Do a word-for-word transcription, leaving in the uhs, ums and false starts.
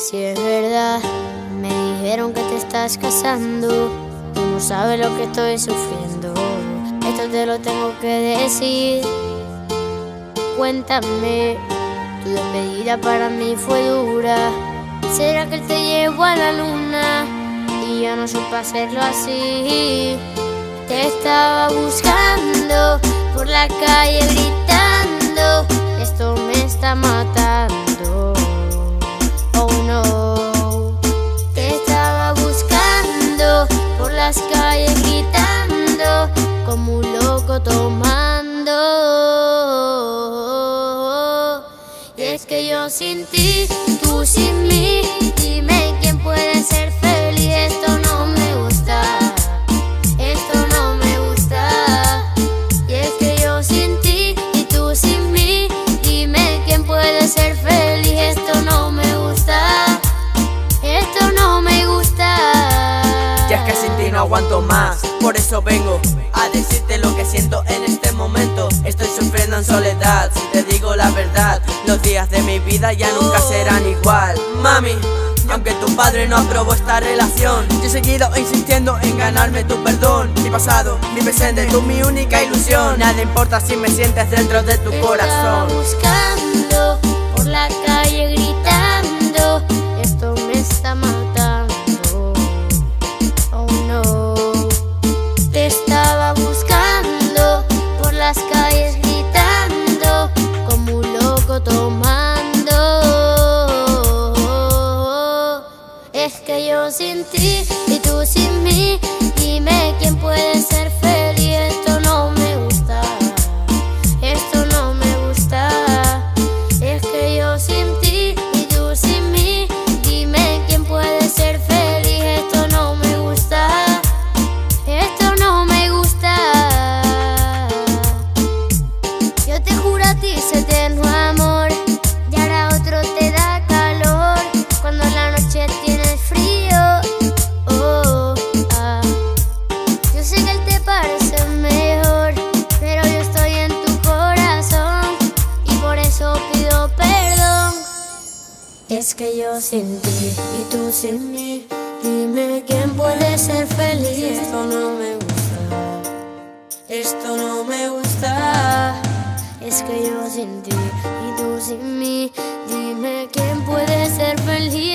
si es verdad. Me dijeron que te estás casando. Tú no sabes lo que estoy sufriendo. Esto te lo tengo que decir. Cuéntame, tu despedida para mí fue dura. ¿Será que él te llevó a la luna y yo no supe hacerlo así? Te estaba buscando por la calle gritando, esto me está matando. Oh no. Te estaba buscando por las calles gritando, como un loco tomando. Y es que yo sin ti, tú sin mí, dime quién puede ser feliz. Esto no me gusta, esto no me gusta. Y es que yo sin ti y tú sin mí, dime quién puede ser feliz. Esto no me gusta, esto no me gusta. Ya es que sin ti no aguanto más, por eso vengo a decirte lo que siento en este momento. Estoy sufriendo en soledad, si te digo la verdad, los días de mi vida ya nunca serán igual. Mami, aunque tu padre no aprobó esta relación, yo he seguido insistiendo en ganarme tu perdón. Mi pasado, mi presente, tú mi única ilusión. Nada importa si me sientes dentro de tu corazón. Te estaba buscando por la calle gritando, esto me está matando. Oh no. Te estaba buscando por las calles gritando, como un loco tomando. Es que yo sin ti y tú sin mí, dime quién puede ser feliz. Esto no me gusta, esto no me gusta. Es que yo sin ti y tú sin mí, dime quién puede ser feliz. Esto no me gusta, esto no me gusta. Yo te juro a ti ese eterno amor, y ahora otro te da calor cuando la noche tienes frío. Oh, ah. Yo sé que él te parece mejor, pero yo estoy en tu corazón y por eso pido perdón. Es que yo sin ti y tú sin mí, dime quién puede ser feliz. Esto no me gusta, esto no me gusta. Es que yo sin ti y tú sin mí, dime quién puede ser feliz.